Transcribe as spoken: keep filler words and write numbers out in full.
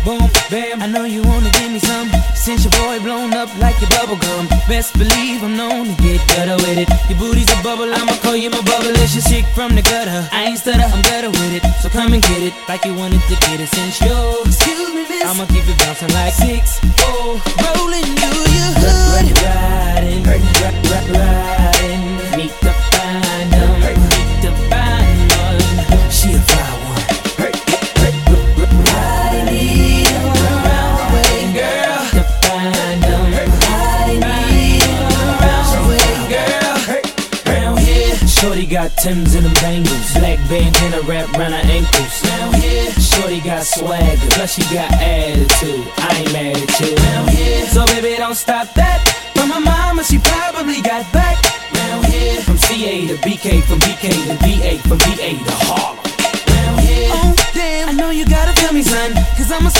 boom, bam. I know you wanna give me some. Since your boy blown up like your bubble gum, best believe I'm known to get gutter with it. Your booty's a bubble, I'ma call you my bubblicious chick from the gutter. I ain't stutter, I'm gutter with it. So come and get it like you wanted to get it. Since you're, excuse me, miss, I'ma keep it bouncing like six, oh, rolling through your hood. Riding, riding, riding, meet the find 'em, meet the find one. She a fly one. Shorty got Timbs and them bangles, black bandana wrapped round her ankles. Now here, Shorty got swagger, plus she got attitude. I ain't mad at you. Now here, so baby don't stop that. From my mama, she probably got back. Now here, from C A to B K, from B K to V A, from V A to Harlem. Now here, oh damn, I know you gotta feel me, son, 'cause I'm a